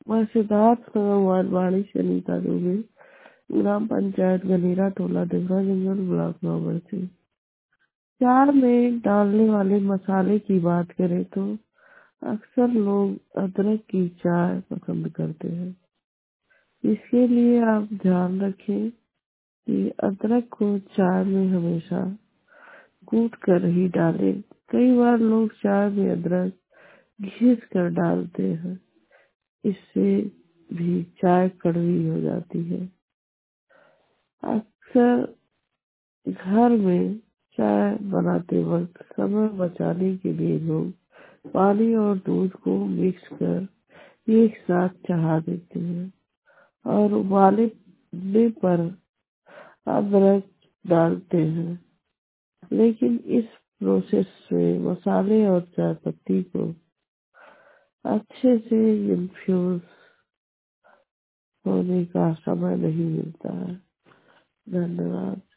मैं सिद्धार्थ वानवाड़ी से अनीता दुबे, ग्राम पंचायत गनेरा, टोला देवरा जंगल, ब्लॉक नौबरसी। चाय में डालने वाले मसाले की बात करें तो अक्सर लोग अदरक की चाय पसंद करते हैं। इसके लिए आप ध्यान रखें कि अदरक को चाय में हमेशा कूट कर ही डालें। कई बार लोग चाय में अदरक घिस कर डालते हैं, इससे भी चाय कड़वी हो जाती है। अक्सर घर में चाय बनाते वक्त समय बचाने के लिए लोग पानी और दूध को मिक्स कर एक साथ चढ़ा देते हैं और उबालने पर अदरक डालते हैं। लेकिन इस प्रोसेस में मसाले और चाय पत्ती को अच्छे से इन्फ्यूज होने का समय नहीं मिलता है। धन्यवाद।